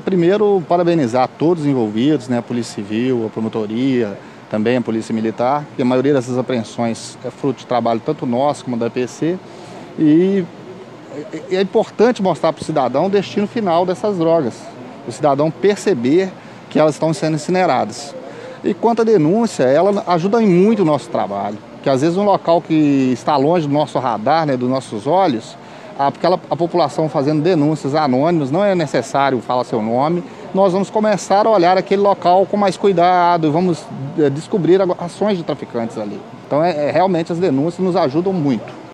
primeiro, parabenizar todos os envolvidos, né, a Polícia Civil, a Promotoria, também a Polícia Militar, que a maioria dessas apreensões é fruto de trabalho tanto nosso como da PC, e é importante mostrar para o cidadão o destino final dessas drogas, o cidadão perceber que elas estão sendo incineradas. E quanto à denúncia, ela ajuda muito o nosso trabalho, que às vezes um local que está longe do nosso radar, né, dos nossos olhos, a população fazendo denúncias anônimas, não é necessário falar seu nome, nós vamos começar a olhar aquele local com mais cuidado, vamos descobrir ações de traficantes ali. Então realmente as denúncias nos ajudam muito.